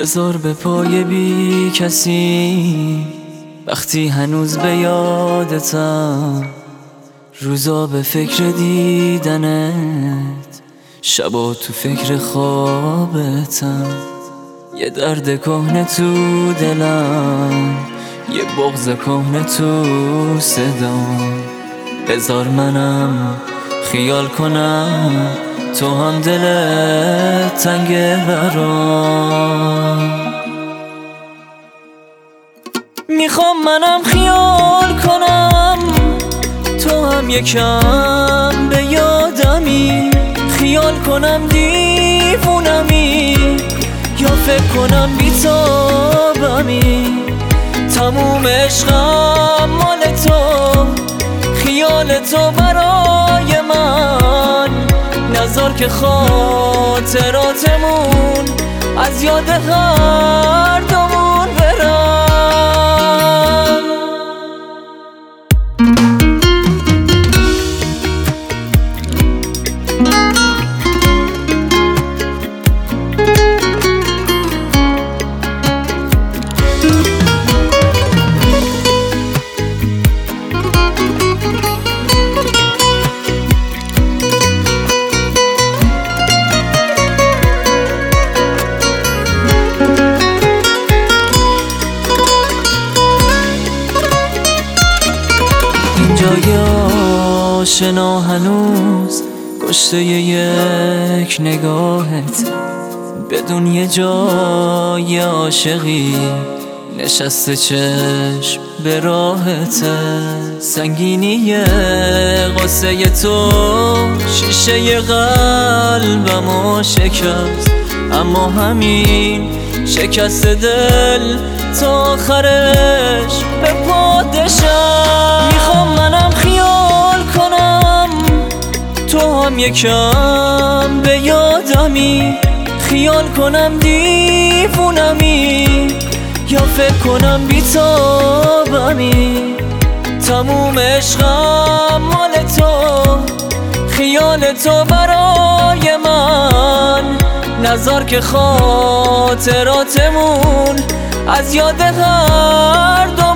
بذار به پای بی کسی وقتی هنوز به یادتم، روزا به فکر دیدنت، شبا تو فکر خوابتم. یه درد کهنه تو دلم، یه بغض کهنه تو صدام. بذار منم خیال کنم تو هم دلت تنگه برام. میخوام منم خیال کنم تو هم یکم به یادمی، خیال کنم دیوونمی یا فکر کنم بیتابمی. تموم عشقم مال تو، خیال تو برای من. نذار که خاطراتمون از یاد هر دومون برن. جای آشنا هنوز کشته یک نگاهت، بدون یه جای عاشقی نشسته چشم به راهت. سنگینی قصه تو شیشه قلبمو شکست، اما همین شکست دل تا آخرش به پادشم. میخوام منم خیال کنم تو هم یکم به یادمی، خیال کنم دیوونمی یا فکر کنم بیتابمی. تموم عشقم مال تو، خیال تو برای من. نذار که خاطراتمون از یاد هر دو